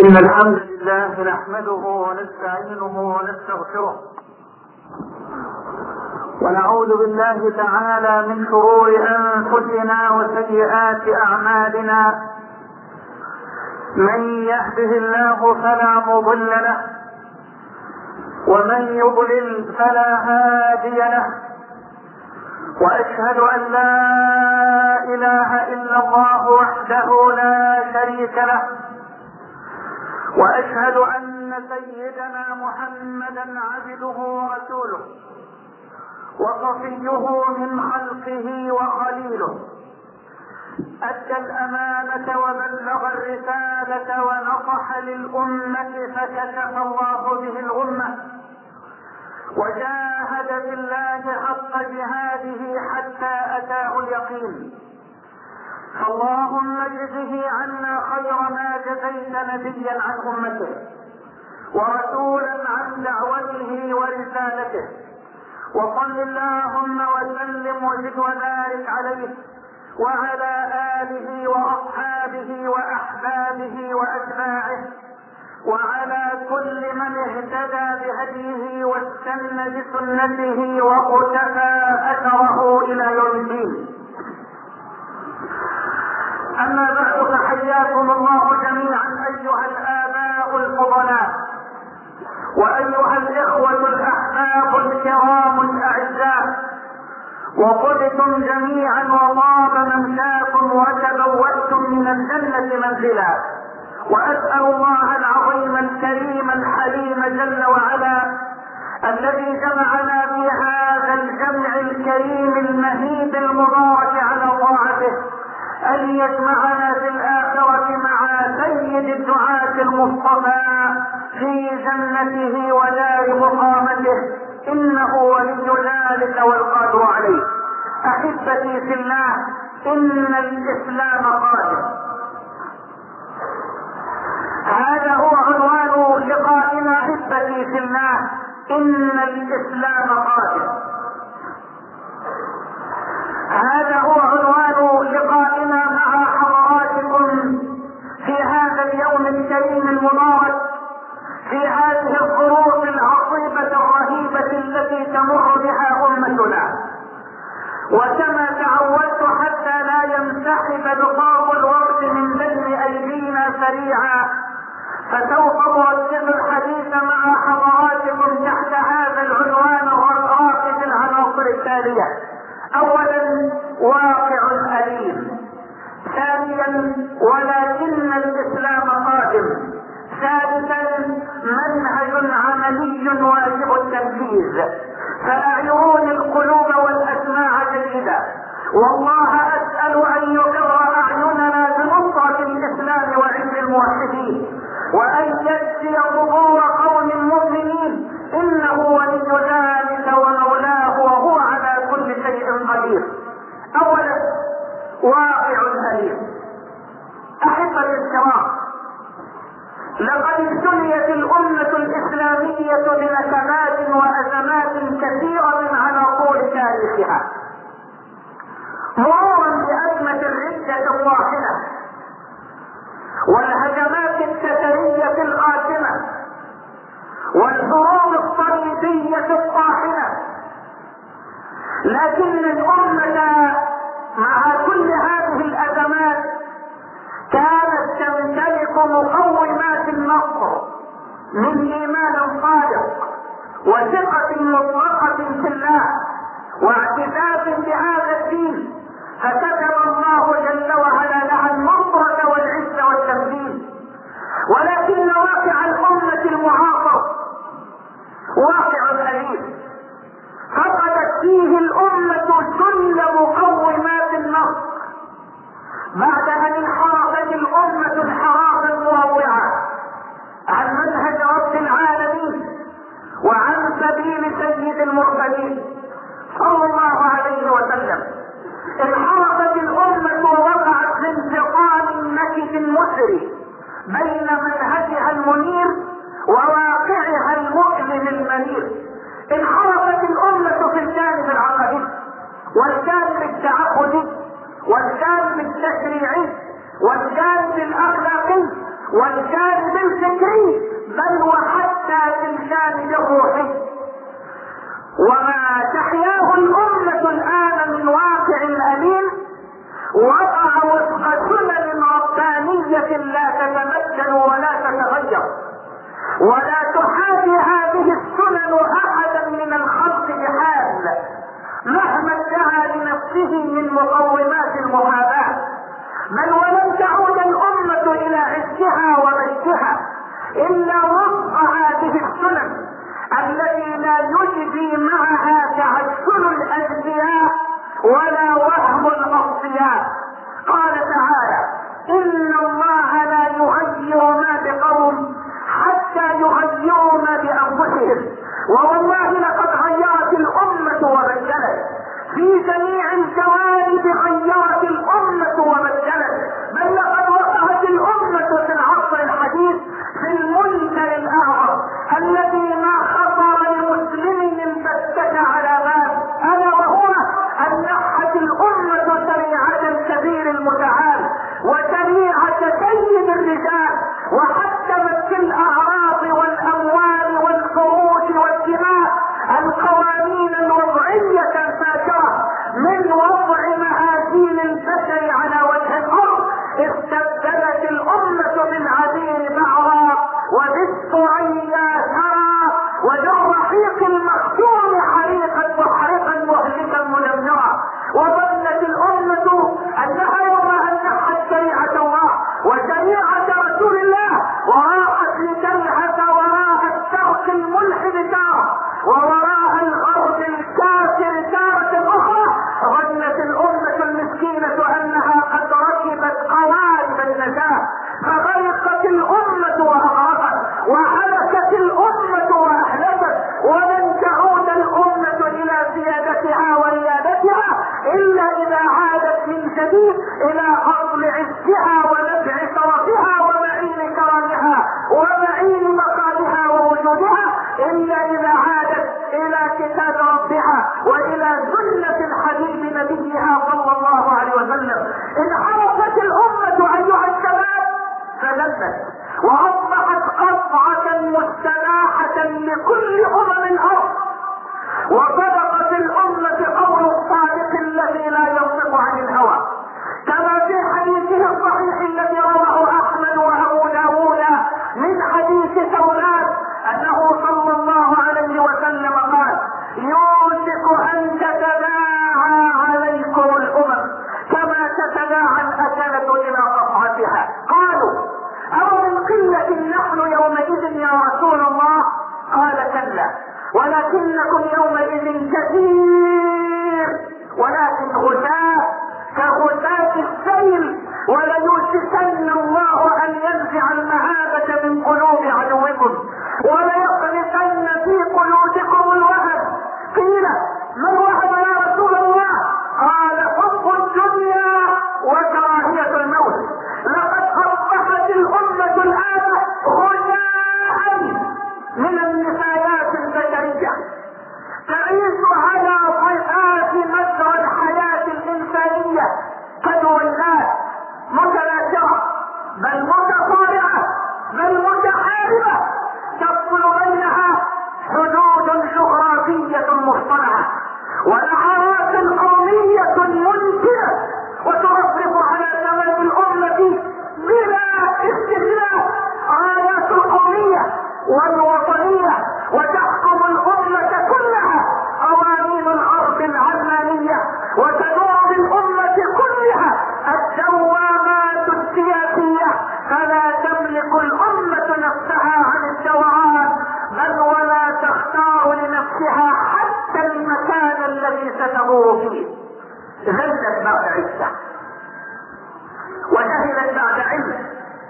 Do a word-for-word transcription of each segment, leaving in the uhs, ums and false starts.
إن الحمد لله نحمده ونستعينه ونستغفره ونعوذ بالله تعالى من شرور أنفسنا وسيئات أعمالنا. من يهده الله فلا مضل له ومن يضلل فلا هادي له، وأشهد أن لا إله إلا الله وحده لا شريك له، وأشهد أن سيدنا محمدا عبده ورسوله وصفيه من خلقه وخليله، أدى الأمانة وبلغ الرسالة ونصح للأمة فكشف الله به الغمة، وجاهد في الله حق جهاده حتى أتاه اليقين. فاللهم اجزه عنا خير ما جزيت نبيا عن أمته ورسولا عن دعوته ورسالته، وصل اللهم وسلم وزد وبارك عليه وعلى آله وأصحابه وأحبابه وأتباعه وعلى كل من اهتدى بهديه واستنى بسنته واقتفى أثره إلى يوم الدين. أما بعد، فحياكم الله جميعا أيها الآباء الفضلاء وأيها الإخوة الأحباب الكرام الأعزاء، وطبتم جميعا وطاب ممشاكم وتبوأتم من الجنة منزلا، وأسأل الله العظيم الكريم الحليم جل وعلا الذي جمعنا في هذا الجمع الكريم المهيب المبارك على طاعته أن يجمعنا في الآخرة مع سيد الدعاة المصطفى في جنته ودار مقامته، إنه ولي ذلك والقادر عليه. أحبتي في الله، إن الإسلام قادم. هذا هو عنوان لقائنا. أحبتي في الله، إن الإسلام قادم. هذا هو عنوان لقائنا مع حضراتكم في هذا اليوم الكريم المبارك، في هذه الظروف العصيبة الرهيبة التي تمر بها أمتنا. وكما تعودت حتى لا ينسحب بقاء الوقت من بين أيدينا سريعا، فسوف أركز الحديث مع حضراتكم تحت هذا العنوان الرائع في العناصر التالية: أولا، واقع أليم. ثانيا، ولكن الإسلام قادم. ثالثا، منهج عملي واجب التنفيذ. فأعيروني القلوب والأسماع جيدا، والله أسأل أن يقر أعيننا بنصرة الإسلام وعز الموحدين، وأن يجزي ظهور قوم المؤمنين، إنه ولي ذلك ومولاه وهو على كل شيء قدير. أولا، واقع أليم. أحبتي الكرام، لقد ابتليت الأمة الإسلامية بنكبات وأزمات كثيرة على طول تاريخها، مرورا بأزمة الردة الطاحنة والهجمات التترية القاتمة والحروب الصليبية الطاحنة. لكن الأمة مع كل هذه الأزمات كانت تمتلك مقومات النصر من إيمان صادق وثقة مطلقة في الله واعتزاز بهذا الدين، فكتب الله جل وعلا لها النصرة والعزة والتمكين. ولكن واقع الأمة المعاصر واقع أليم، فقدت فيه الأمة كل مقومات النصر بعد أن انحرفت الأمة انحرافا مروعا عن منهج رب العالمين وعن سبيل سيد المرسلين صلى الله عليه وسلم. انحرفت الأمة ووقعت في انتقام نكد مسري بين منهجها المنير وواقعها المؤلم المرير. انحرفت الأمة في الجانب العقدي والجانب التعبدي والجانب التشريعي والجانب الاخلاقي والجانب الجسمي بل وحتى في الجانب الروحي. وما تحياه الأمة الآن من واقع أليم وضع وفق سنن ربانية لا تتبدل ولا تتغير، ولا تحاكي هذه السنن أحدا من الخلق بحال مهما ادعى لنفسه من مقومات المحاباة، بل ولن تعود الأمة إلى عزها ومجدها إلا وفق هذه السنن التي لا يجدي معها تعسل الأذكياء ولا وهم الأصفياء. قال تعالى: إن الله لا يغير ما بقوم حتى يغيروا ما بأنفسهم. ووالله لقد غيرت الأمة وبدلت في جميع الجوانب، غيرت الأمة وبدلت، بل لقد وقعت الأمة في العصر الحديث في المنكر الأعظم الذي ما خطر لمسلم البتة على بال، ألا وهو أن نحت الأمة شريعة الكبير المتعال وشريعة سيد الرجال، وحكمت في الأعراض والأموال والفروج والدماء القوانين الوضعية الفاجرة من وضع مآثيل البشر على وجه الأرض. استبدلت الأمة بالعديل بعضا وبالثريا ثرى وبالرحيق المختوم حريقا محرقا مهلكا مدمرا. وظنت الأمة أنها يوم أن نحت شريعة الله وشريعة رسول الله وراءت لتلهث وراء الشرق الملحد تارة ووراء الغرب الكافر تارة أخرى. ظنت الأمة المسكينة أنها قد ركبت قوارب النجاة فغرقت الأمة وأغرقت وهلكت الأمة وأهلكت، ولن تعود الأمة إلى سيادتها وريادتها إلا إذا عادت من جديد إلى أصل عزها ونبع شرفها ومعين كرامها ومعين مقامها ووجودها، إلا إذا عادت إلى كتاب ربها وإلى سنة الحبيب نبيها صلى الله عليه وسلم. انحرفت الأمة أيها الشباب فلبت وأصبحت قطعة مستباحة لكل أمم الأرض، وصدقت الأمة قول الصادق الذي لا ينطق عن الهوى كما في حديثه الصحيح الذي رواه أحمد وأبو داود من حديث ثوبان أنه صلى الله عليه وسلم قال: يوشك أن تتداعى عليكم الأمم كما تتداعى الأكلة إلى قطعتها. قالوا: أو من قلة نحن يومئذ يا رسول الله؟ قال: كلا، ولكنكم يومئذ كثير ولكن غثاء كغثاء السيل، وليوشكن الله أن ينزع المهابة من قلوب عدوكم وليقذفن في قلوبكم الوهن. قيل: ما الوهن يا رسول الله؟ قال: حب الدنيا وكراهية الموت. لقد أصبحت الأمة الآن غثاء من النفايات البشرية تعيش على ضيئات مجرى الحياة الإنسانية كدولات متناثرة بل متصارعة بل متحاربة تفصل بينها حدود جغرافية مصطنعة ونعرات قومية منكرة وترفرف على ثمن الأمة بلا استثناء رايات القومية والوطنية، وتحكم الأمة كلها قوانين الأرض العلمانية، وتدور بالأمة كلها الدوامات السياسية، فلا تملك الأمة نفسها عن الدوران بل ولا تختار لنفسها حتى المكان الذي ستدور فيه. ذلت بعد عزة وجهلت بعد علم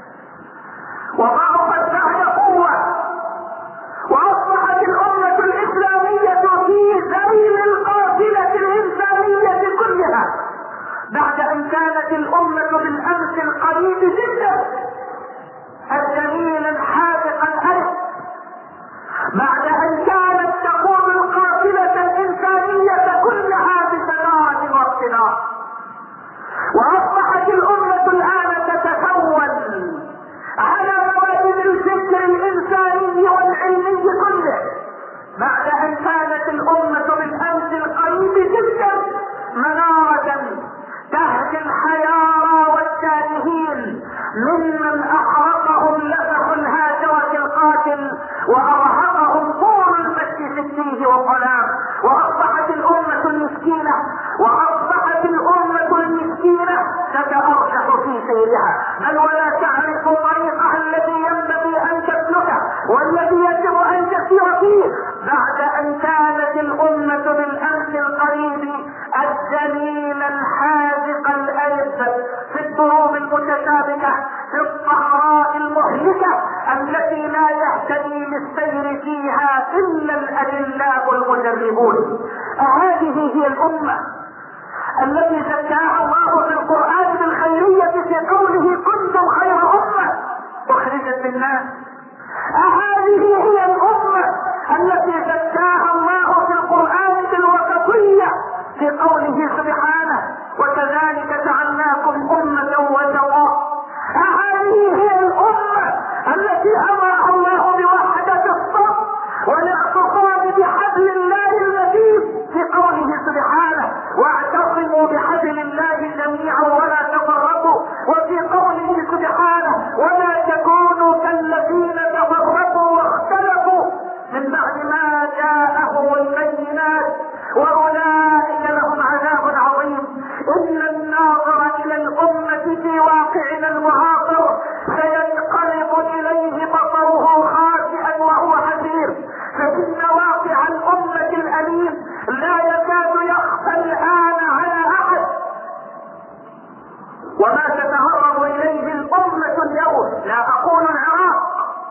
وضعفت بعد قوة، وأصبحت الأمة الإسلامية في ذيل القافلة الإنسانية كلها بعد أن كانت الأمة بالأمس القريب جدا الجميل الحاذق الألف، بعد أن كانت تقود القافلة الإنسانية كلها بسلامة واقتدار، وأصبحت الأمة الآن تتكون على مواد الفكر بعد ان كانت الامة بالامس القريب جدا منارة تهدي الحيارى والتائهين ممن احرقهم لفح الهاجرة القاتل وارهقهم طول المشي في التيه والظلام، واصبحت الامة المسكينة واصبحت الامة المسكينة تتأرجح في سيرها، بل ولا تعرف طريقها الذي ينبغي ان تسلكه والذي يجب ان تسير فيه، بعد ان كانت الامة بالامس القريب الذليل الحاذق الألف في الضروب المتشابكة في الصحراء المهلكة التي لا يهتدي للسير فيها إلا الأدلاء المجربون. هذه هي الأمة التي زكاها الله في القرآن بالخيرية في قوله كنتم خير أمة أخرجت للناس. هذه هي الأمة التي زكاها الله في القرآن بالوسطية في قوله سبحانه وكذلك جعلناكم أمة وسطا. هذه هي الأمة التي أمرها الله بوحدة الصف والاعتصام بحبل الله المتين في قوله سبحانه واعتصموا بحبل الله جميعا ولا تفرقوا، وفي قوله سبحانه ولا تكونوا كالذين تفرقوا واختلفوا من بعد ما جاءهم البينات واولئك لهم عذاب عظيم. ان الناظر الى الامة في واقعنا المعاصر سينقلب اليه بصره خاسئا وهو حسير، فان واقع الامة الاليم لا يكاد يخفى الان على احد. وما تتهرب اليه الامة اليوم، لا اقول العراق،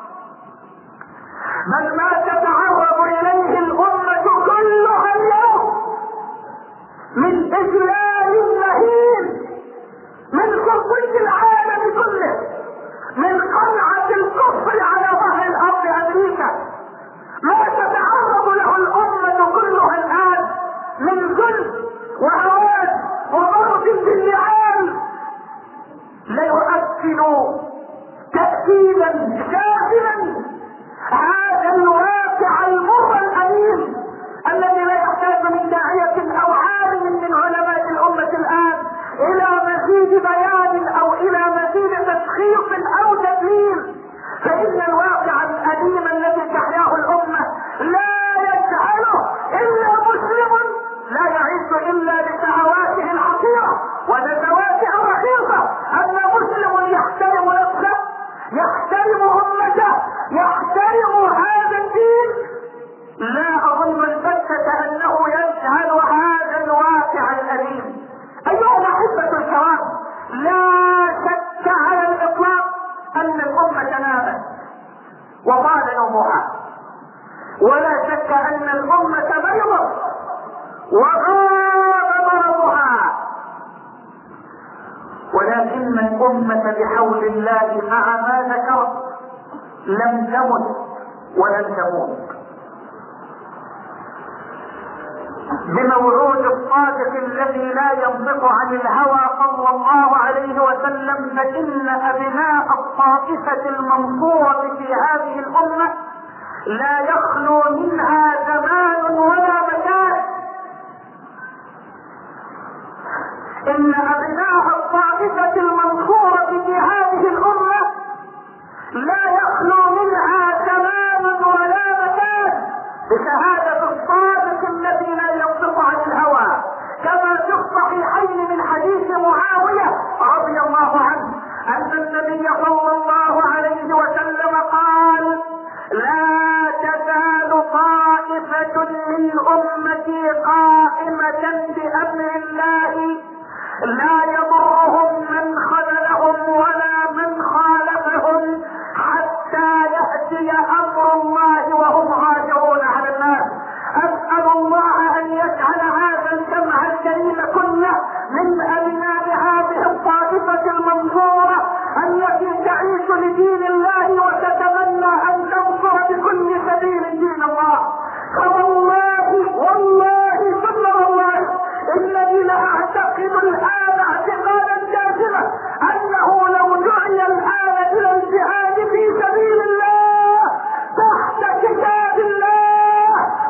بل ما تتعرض اليه الامة كلها اليوم من اجلال مهين من كل العالم كله، من قلعة الكفر على ظهر الارض امريكا، ما تتعرض له الامة كلها الان من ذل وهوان وضرب بالنعال لا يؤكد تأكيدا جازما هذا الواقع المر الأليم الذي لا يحتاج من داعية أو عالم من علماء الأمة الآن إلى مزيد بيان أو إلى مزيد تشخيص أو تدليل، فإن الواقع الأليم الذي تحياه الأمة لا يجهله إلا مسلم لا يعيش إلا لشهواته الحقيرة ونزواته الرخيصة، أن مسلم يحترم نفسه يحترم أمته يحترم هذا الدين. لا أظن البتة أنه يجهل هذا الواقع الأليم. أيها الأحبة الكرام، لا شك على الإطلاق أن الأمة نامت وطال نومها، ولا شك أن الأمة مرضت وغاب مرضها، ولكن الأمة بحول الله مع ما ذكرت لم تمت ولن تموت. بموعود الصادق الذي لا ينطق عن الهوى صلى الله عليه وسلم، فإن أبناء الطائفة المنصورة في هذه الأمة لا يخلو منها زمان ولا مكان. إن أبناء الطائفة المنصورة في هذه الأمة لا يخلو منها زمان ولا مكان، بشهادة الصادق الذي لا ينطق عن الهوى، كما في الصحيحين من حديث معاوية رضي الله عنه أن النبي صلى الله عليه وسلم قال لا تزال طائفة من أمتي قائمة بأمر الله لا يضرهم من خذلهم ولا من خالفهم حتى يأتي أمر الله وهم راجعون على الناس. أسأل الله أن يجعل هذا الجمع الكريم كله من أبناء هذه الطائفة المنصورة التي تعيش لدين الله وتتمنى أن تنصر بكل سبيل دين الله. فوالله والله ثم والله إنني لأعتقد الآن اعتقادا جازما أنه لو دعي الآن إلى الجهاد في سبيل الله تحت كتاب الله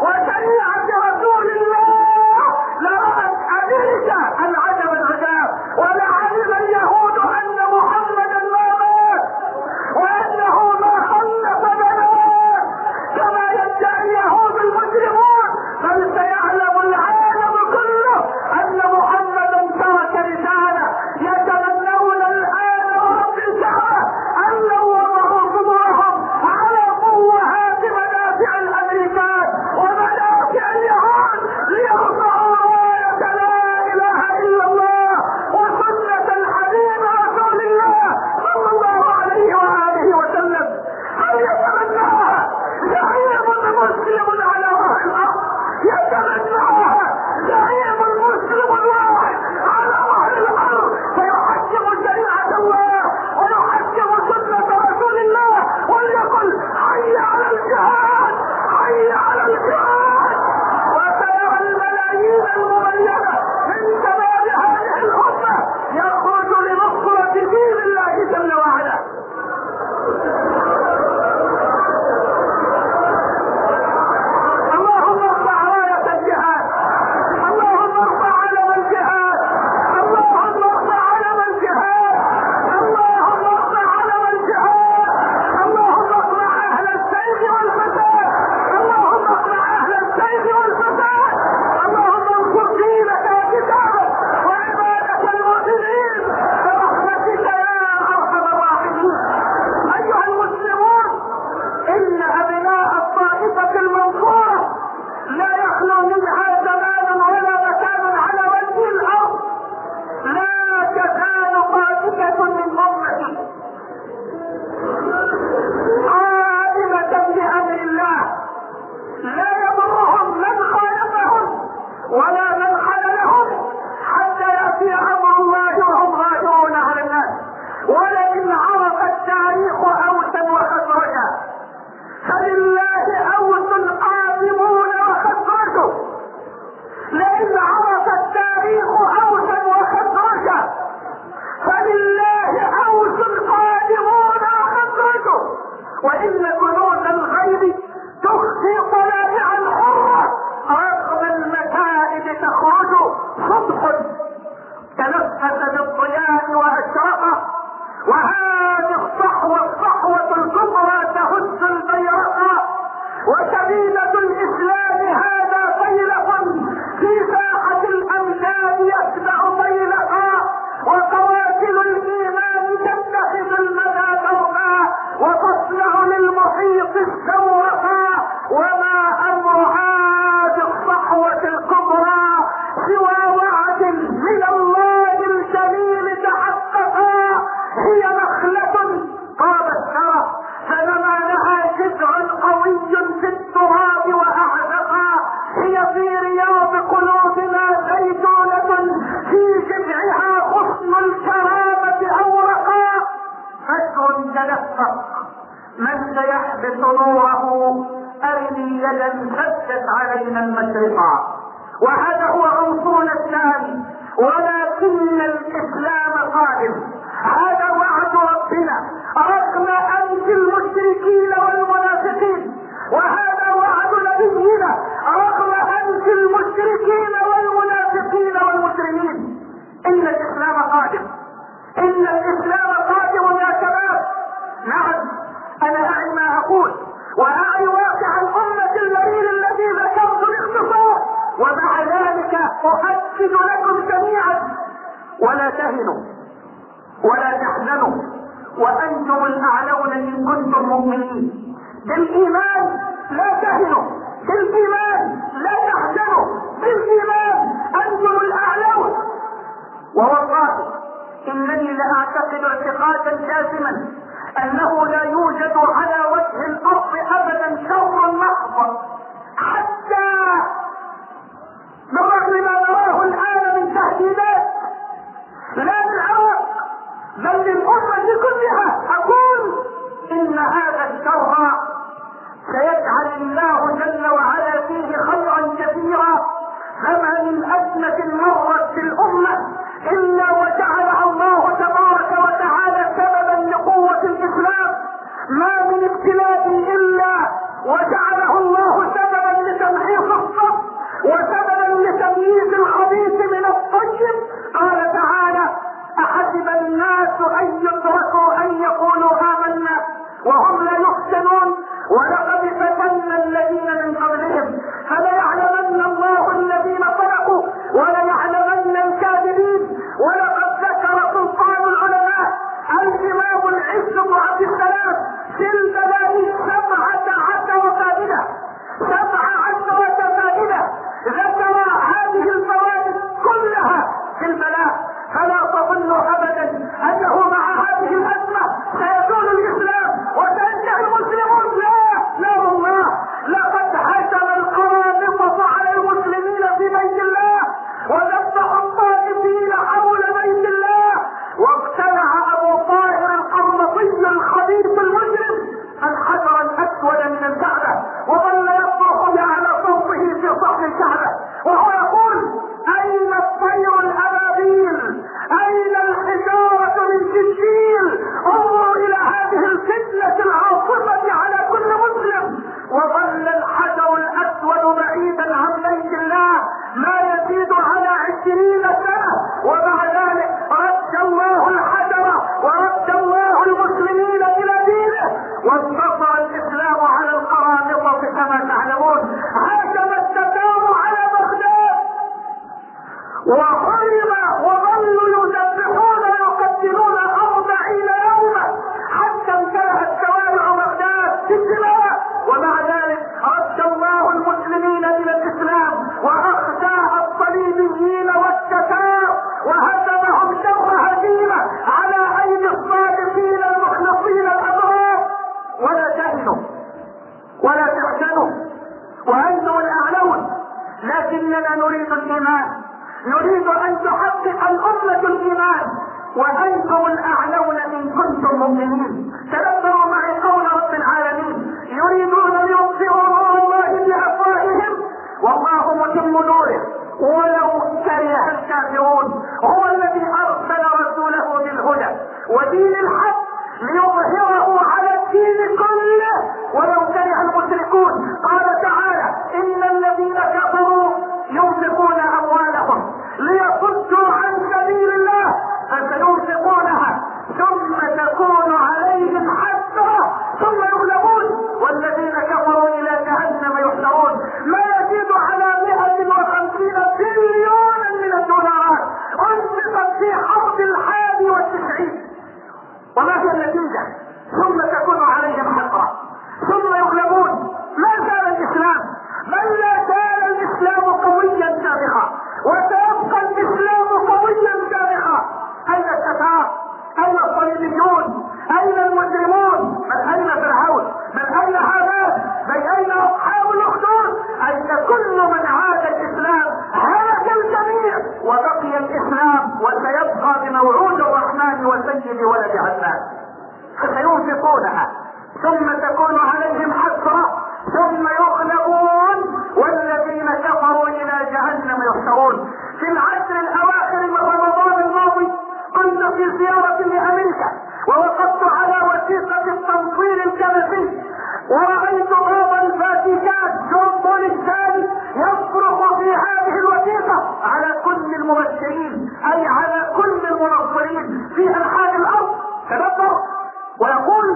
يتمناها زعيم مسلم على وجه الارض، يتمناها زعيم مسلم واحد على وجه الارض، فيحكم شريعه الله ويحكم سنه رسول الله وليقل حي على الجهاد حي على الجهاد. وسيرى الملايين المميزه من شباب هذه الامه يخرج لنصره دين الله جل وعلا. اللهم ارفع رايه الجهاد، اللهم ارفع علم الجهاد، اللهم ارفع علم الجهاد، اللهم ارفع علم الجهاد، اللهم ارفع اهل السيف والفساد، اللهم ارفع اهل السيف والفساد، اللهم انصر دينك وكتابك وعبادك المؤمنين برحمتك يا ارحم الراحمين. ايها المسلمون، ان ابناء الطائفه المنصوره لا يخلو منها زمان ولا مكان على وجه الارض لا تزال طائفه من امتي قائمه بامر الله لا يضرهم من خالفهم ولا من خذلهم حتى ياتي امر الله وهم غادرون على الناس. ولئن عرف التاريخ اوسا وخزرجا فلله اوس قادمون وخزرجوا. لئن عرف التاريخ اوسا وخزرجا فلله اوس قادمون وخزرجوا. وان جنود الغيب تخفي طلائع الحره رغم المكائد تخرج. صبح تنفس بالضياء واشرقه، وهذه الصحوه الصحوه الكبرى تهز البيرق. وسبيله الاسلام هذا فيلق في ساحه الامجاد يتبع فيلقا. وقواتل الايمان تتخذ المدى فوقا وتصنع للمحيط الزورقا. وما امر هذه الصحوه الكبرى سوى وعد من الله الجليل تحققا. هي نخله طابت ثرى فنما لها جذع قوي في التراب واعزقا. هي في رياض قلوبنا زيتونه في جذعها حسن الكرامه اورقا. فجر تلفق من سيحبس نوره ارني يدا سدت علينا المشرقا. وهذا هو عنصرنا الثاني. ولكن الاسلام قادم، هذا وعد ربنا رغم انف المشركين والمنافقين، وهذا وعد نبينا رغم انف المشركين والمنافقين والمجرمين. ان الاسلام قادم، ان الاسلام قادم يا شباب. نعم، انا اعي ما اقول واعي واقع الامه الذليل الذي ذكرت باختصار، ومع ذلك اؤكد لكم جميعا: ولا تهنوا ولا تحزنوا وانتم الاعلون ان كنتم مؤمنين. بالايمان لا تهنوا، بالايمان لا تحزنوا، بالايمان انتم الاعلون. ووالله انني لاعتقد اعتقادا جازما انه لا يوجد على وجه الارض ابدا شر محض، حتى بالرغم ما نراه الان من تهديدات لا للعرب بل للامه كلها. اقول ان هذا الشر سيجعل الله جل وعلا فيه خيرا كثيرا. فما من ازمه مرت في الامه الا وجعلها الله تبارك وتعالى سببا لقوه الاسلام. ما من ابتلاء الا وجعله الله سببا لتمحيص الصف وسببا لتمييز الخبيث من الطيب. قال تعالى: احسب الناس ان يتركوا ان يقولوا امنا وهم لا يفتنون ولقد فتنا الذين من قبلهم فليعلمن الله الذين صدقوا وليعلمن الكاذبين. ولقد ذكر سلطان العلماء الامام العز بن عبد السلام في البلاء سبعة عشر فائدة، سبع عشرة فائدة ذكر هذه الفوائد كلها في البلاء. فلا تظنوا ابدا انه مع هذه الازمه سيزول الاسلام وسينتهي المسلمون من الكعبة وظل يصرخ بأعلى صوته في صحن الكعبة وهو يقول: أين الطير الأبابيل؟ أين الحجارة من سجيل؟ انظروا إلى هذه الفتنة العاصفة على كل مسلم. وظل الحجر الأسود بعيدا عن بيت الله ما يزيد على عشرين سنة، ومع ذلك رد الله الحجر ورد الله المسلمين إلى دينه، وانتصر الإسلام على القرامطة كما تعلمون. هاجم التتار على بغداد وحرم وظلوا يذبحون ويقتلون أربعين يوما حتى امتلأت شوارع بغداد بالدماء، ومع ذلك رد الله المسلمين إلى الإسلام وأخزى الصليبيين والتتار وهزمهم شر هزيمة على أيدي الصادقين المخلصين الأبرار. ولا تهنوا ولا تحزنوا وأنتم الأعلون، لكننا نريد الإيمان، نريد أن تحقق الأمة الإيمان، وأنتم الأعلون إن كنتم مؤمنين. تذكروا معي قول رب العالمين: يريدون ليطفئوا نور الله بأفواههم والله متم نوره ولو كره الكافرون. هو الذي أرسل رسوله بالهدى ودين الحق ليظهره على الدين كله ولو كره المشركون. قال تعالى: إن الذين كفروا ينفقون أموالهم ليصدوا عن سبيل الله فسينفقونها ثم تكون عليهم حسرة ثم يغلبون والذين كفروا إلى جهنم يحشرون. ما يزيد على مئة وخمسين بليون من الدولارات أنفقت في حرب الحادي والتسعين، وما هي النتيجة؟ ثم تكون عليهم حسرة ثم يغلبون. ما زال الإسلام، بل لا زال الإسلام قويا سابقا وسيبقى الإسلام قويا سابقا. أين التتار؟ أين الصليبيون؟ أين المجرمون؟ بل أين فرعون؟ بل أين هامان؟ بل أين أصحاب الأخدود؟ أين كل من عاد الإسلام؟ هلك الجميع وبقي الإسلام وسيبقى بموعود الرحمن وسيد ولد عدنان. فسينفقونها ثم تكون عليهم حسرة ثم يغلبون والذين كفروا إلى جهنم يحشرون. في العشر الأواخر من رمضان الماضي كنت في زيارة لأمريكا ووقفت على وثيقة التنصير الكنسي ورأيت بابا الفاتيكان جون بول الثاني يصرخ في هذه الوثيقة على كل المبشرين أي على كل المنصرين في أنحاء الأرض. تذكر ويقول: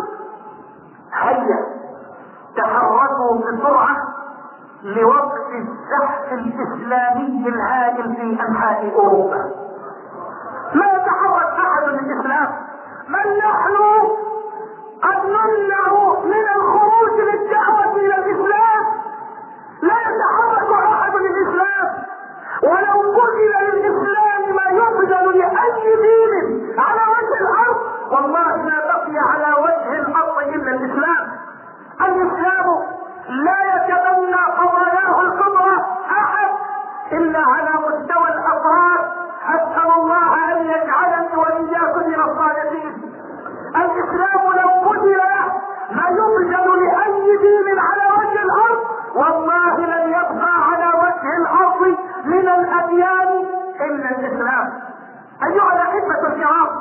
هيا تحركوا بسرعة لوقف الزحف الإسلامي الهائل في أنحاء أوروبا. لا يتحرك أحد من الإسلام، بل نحن قد نمنع من الخروج للدعوة إلى الإسلام. لا يتحرك أحد من الإسلام، ولو بذل للإسلام ما يبذل لأي دين على وجه الأرض والله ما بقي على وجه الأرض إلا الإسلام. الإسلام لا يتبنى قضاياه الكبرى أحد إلا على مستوى الأفراد. أسأل الله أن يجعلني وإياكم من الصادقين. الإسلام لو بذل له ما يبذل لأي دين على وجه الأرض والله لن يبقى على وجه الأرض من الأديان إلا الإسلام. أيها الأحبة الكرام،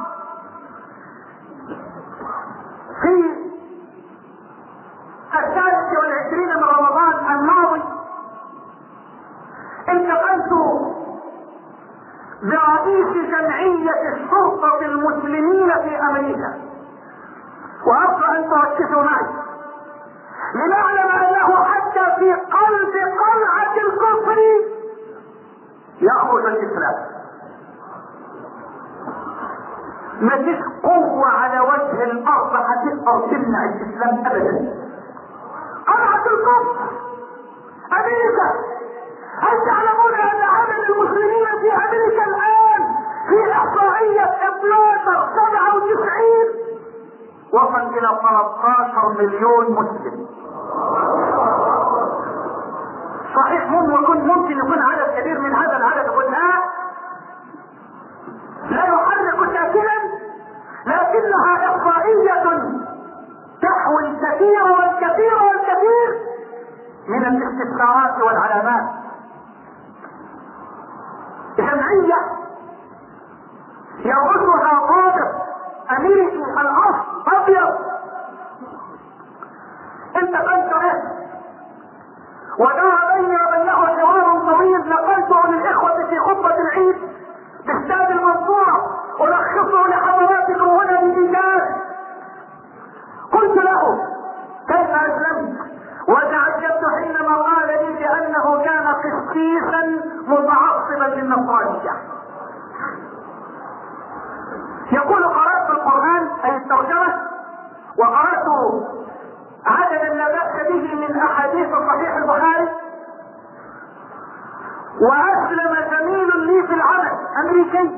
في الثالث والعشرين من رمضان الماضي التقيت برئيس جمعية الشرطة المسلمين في أمريكا، وأرجو أن تركزوا معي لنعلم أنه حتى في قلب قلعة الكفر يأخذ الإسلام. ما فيش قوة على وجه الأرض هتقدر تمنع الإسلام أبدا. قلعة الكفر أمريكا. هل تعلمون أن عدد المسلمين في أمريكا الآن في إحصائية اثناشر سبعة وتسعين وصل إلى ثلاثة عشر مليون مسلم؟ صحيح ممكن ممكن يكون عدد كبير من هذا العدد قلنا لا يحرك ساكنا، لكنها إحصائية تحوي الكثير والكثير والكثير من الاستفسارات والعلامات. جمعية يرأسها ضابط امريكي الاصل ابيض انتقلت به ودار بيني وبينه حوار طويل نقلته للاخوة في خطبة العيد باستاد المنصورة ألخصه لحضراتكم هنا بإيجاز. قلت له كيف أسلمت؟ وتعجبت حينما قال لي بأنه كان قسيسا متعصبا للنصرانية. يقول قرأت القرآن أي الترجمة وقرأت عددا لا بأس به من أحاديث صحيح البخاري، وأسلم زميل لي في العمل أمريكي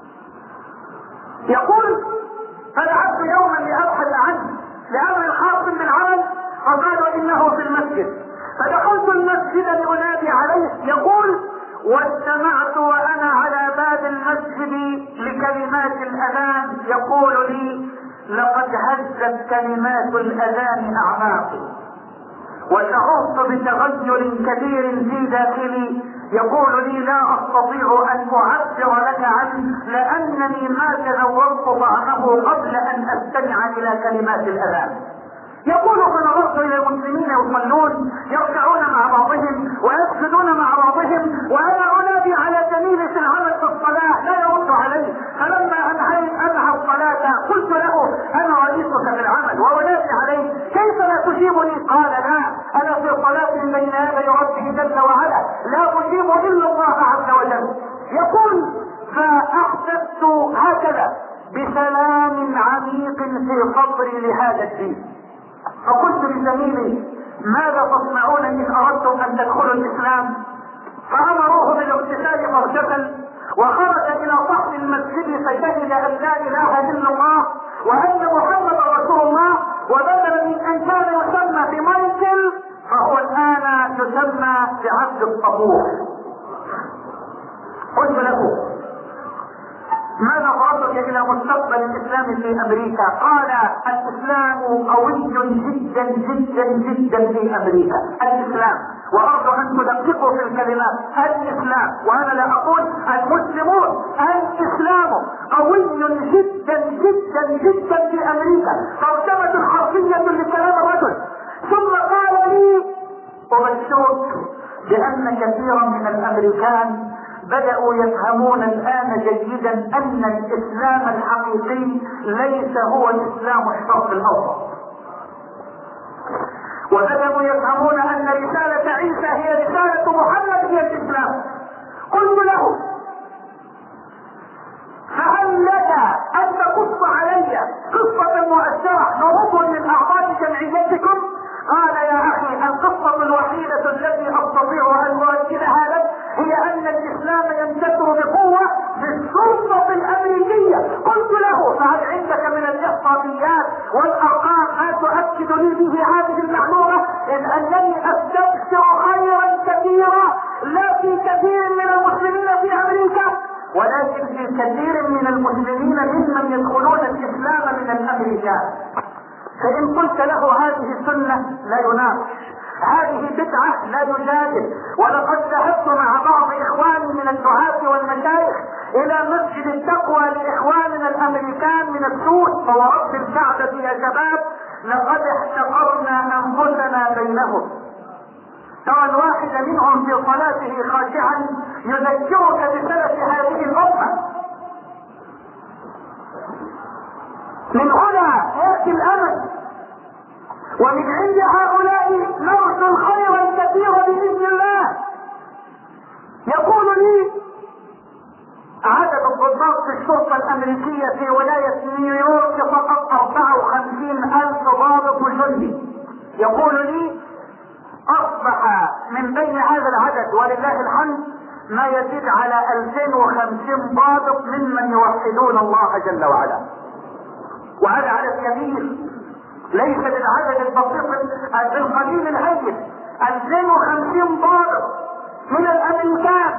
يقول فذهبت يوما لأبحث عنه لأمر خاص بالعمل فقالوا إنه في المسجد، فدخلت المسجد لأنادي عليه يقول واستمعت وأنا على باب المسجد لكلمات الأذان يقول لي لقد هزت كلمات الأذان أعماقي وشعرت بتغير كبير في داخلي يقول لي لا استطيع ان اعبر لك عنه لانني ما تذوقت طعمه قبل ان استمع الى كلمات الاذان. يقول فنظرت الى المسلمين يصلون يركعون مع بعضهم ويسجدون مع بعضهم وانا انادي على زميلي في العمل في الصلاه لا يرد علي، فلما انهيت انهى الصلاه قلت له انا رئيسك في العمل وانادي عليه كيف لا تجيبني؟ قال لا انا في صلاه بين يدي ربه جل وعلا لا اجيب الا الله عز وجل. يقول فاحسست هكذا بسلام عميق في صدري لهذا الدين، فقلت لزميلي ماذا تصنعون ان اردتم ان تدخلوا الاسلام؟ فامروه بالاغتسال مرجفا وخرج الى صحن المسجد فشهد ان لا اله الا الله وان محمدا رسول الله، وبدلا من ان كان يسمى بمايكل فهو الان يسمى بعبد الصبور. قلت له ماذا خرجك الى مستقبل الاسلام في امريكا؟ قال الاسلام قوي جدا جدا جدا في امريكا. الاسلام وارجو ان تدققوا في الكلمات الاسلام وانا لا اقول المسلمون، الاسلام قوي جدا جدا جدا في امريكا. ترجمة حرفية لكلام الرجل ثم قال لي ابشرك بان كثيرا من الامريكان بدأوا يفهمون الآن جيدا أن الإسلام الحقيقي ليس هو الإسلام الشرق الأوسط، وبدأوا يفهمون أن رسالة عيسى هي رسالة محمد هي الإسلام. قلت له فهل لك أن تقص علي قصة مؤثرة نمط من أعضاء جمعيتكم؟ قال يا أخي القصة الوحيدة التي أستطيع أن أؤكدها لك هي أن الإسلام ينتصر بقوة بالسلطة الأمريكية. قلت له فهل عندك من الإحصائيات والأرقام ما تؤكد لي به هذه المعلومة؟ إن أنني أستبشر خيرا كثيرا لا في كثير من المسلمين في أمريكا ولكن في كثير من المسلمين ممن يدخلون الإسلام من الأمريكان. فإن قلت له هذه سنة لا يناقش، هذه بدعة لا يجادل. ولقد ذهبت مع بعض إخواني من الدعاة والمشايخ إلى مسجد التقوى لإخواننا الأمريكان من السود فورب الكعبة يا شباب لقد احتقرنا أنفسنا بينهم. ترى الواحد منهم في صلاته خاشعا يذكرك بسلف هذه الأمة. من هنا يأتي الأمل ومن عند هؤلاء نرسل خيرا كثيرا بإذن الله. يقول لي عدد الضباط في الشرطة الأمريكية في ولاية نيويورك فقط أربعة وخمسين ألف ضابط وجندي. يقول لي أصبح من بين هذا العدد ولله الحمد ما يزيد على ألفين وخمسين ضابط ممن يوحدون الله جل وعلا، وهذا عدد كبير ليس بالعدد البسيط القليل الهين. ألفين وخمسين ضابط من الامريكان.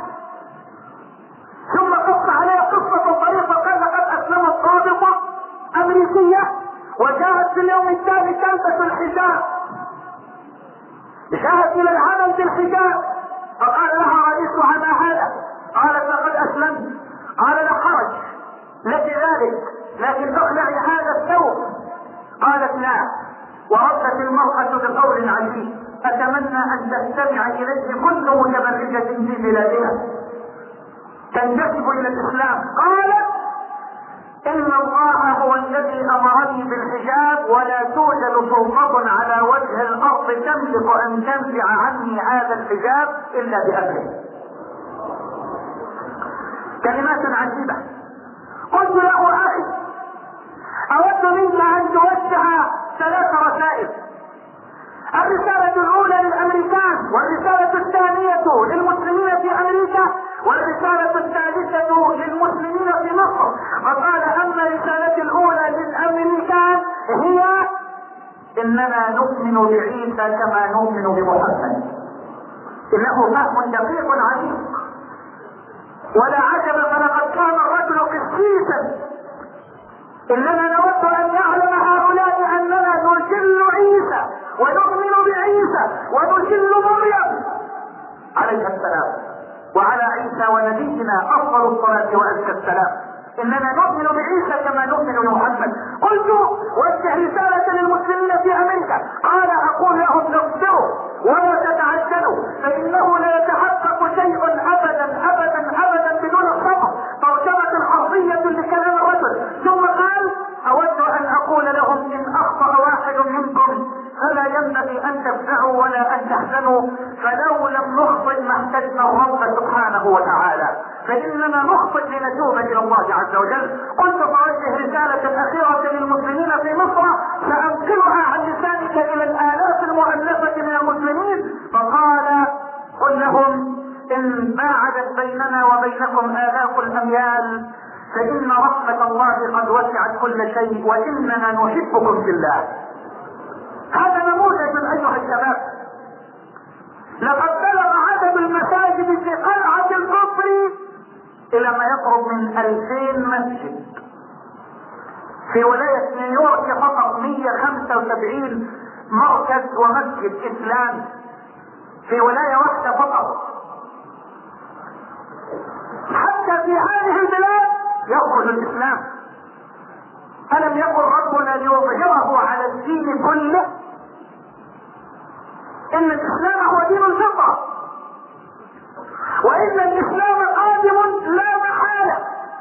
ثم قص عليه قصة طريقة قال لقد اسلمت ضابطة امريكية وجاءت في اليوم الثاني تلبس الحجاب. جاءت الى العمل بالحجاب فقال لها رئيسها ما هذا؟ قالت لقد اسلمت. قال لا حرج لك ذلك لكن اخلعي هذا الثوب. قالت لا. وردت المرأة بقول عجيب اتمنى ان تستمع اليه كل متبرجة في بلادها تنتسب الى الاسلام. قالت ان الله هو الذي امرني بالحجاب ولا توجد سلطة على وجه الارض تملك ان تنزع عني هذا الحجاب الا بامره. كلمات عجيبة. قلت له اخي اود منك ان توجه ثلاث رسائل. الرسالة الاولى للامريكان والرسالة الثانية للمسلمين في امريكا والرسالة الثالثة للمسلمين في مصر. فقال اما الرسالة الاولى للامريكان هي اننا نؤمن بعيسى كما نؤمن بمحمد. انه فهم دقيق عميق ولا عجب فلقد كان الرجل قسيسا. اننا نود ان يعلم هؤلاء اننا نجل عيسى ونؤمن بعيسى ونجل مريم عليها السلام وعلى عيسى ونبينا افضل الصلاة وازكى السلام. اننا نؤمن بعيسى كما نؤمن بمحمد. قلت وجه رسالة للمسلمين في امريكا. قال اقول لهم اصبروا ولا تتعجلوا فانه لا يتحقق شيء ابدا ابدا ابدا بدون الصبر. ترجمة حرفية لكلام الرجل. ثم قال اود ان اقول لهم ان اخطأ واحد منكم فلا ينبغي ان تفزعوا ولا ان تحزنوا فلو لم نخطئ ما احتجنا الرب سبحانه وتعالى فاننا نخطئ لنتوب الى الله عز وجل. قلت فوجه رسالة اخيرة للمسلمين في مصر سانقلها عن لسانك الى الالاف المؤلفة من المسلمين. فقال قل لهم ان باعدت بيننا وبينكم الاف الاميال فان رحمة الله قد وسعت كل شيء واننا نحبكم في الله. هذا نموذج من ايها الشباب. لقد بلغ عدد المساجد في قلعة الكفر الى ما يقرب من الفين مسجد. في ولاية نيويورك فقط مية وخمسة وسبعين مركز ومسجد اسلامي في ولاية واحدة فقط. حتى في هذه البلاد يخرج الاسلام. ألم يقل ربنا ليظهره على الدين كله؟ إن الإسلام هو دين الفطرة وإن الإسلام قادم لا محالة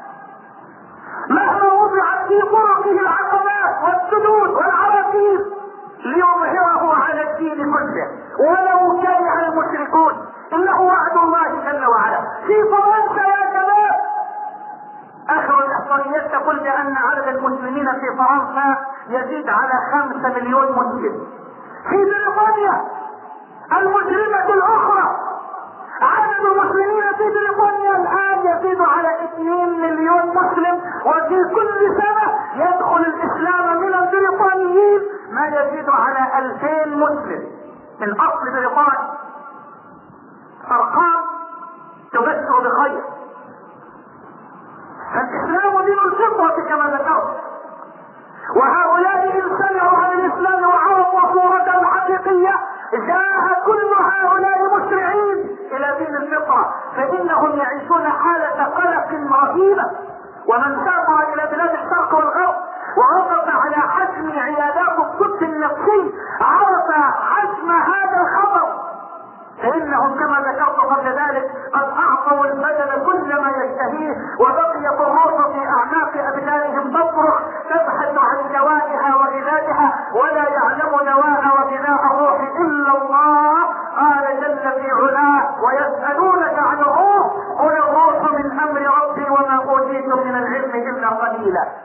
مهما وضعت في طرقه العقبات والسدود والعراقيل ليظهره على الدين كله ولو كره المشركون. إنه وعد الله جل وعلا. في فرنسا يا شباب اخر الاحصائيات تقول بان عدد المسلمين في فرنسا يزيد على خمسة مليون مسلم. في بريطانيا المجرمة الاخرى عدد المسلمين في بريطانيا الان يزيد على اثنين مليون مسلم وفي كل سنة يدخل الاسلام من البريطانيين ما يزيد على الفين مسلم من اصل بريطانيا. ارقام تبشر بخير. فالاسلام دين الفطرة كما ذكرت. وهؤلاء ان سمعوا عن الاسلام وعرفوا صورته الحقيقية جاء كل هؤلاء مسرعين الى دين الفطرة فانهم يعيشون حالة قلق رهيبة. ومن سافر الى بلاد الشرق والغرب ووقف على حجم عيادات الطب النفسي عرف حجم هذا الخطر. فإنهم كما ذكرت قبل ذلك قد أعطوا البدن كل ما يشتهيه وبقيت الروح في أعناق أبدانهم تصرخ تبحث عن دوائها وغذائها ولا يعلم دواء وغذاء الروح إلا الله. قال جل في علاه ويسألونك عن الروح قل الروح من أمر ربي وما أوتيتم من العلم إلا قليلا.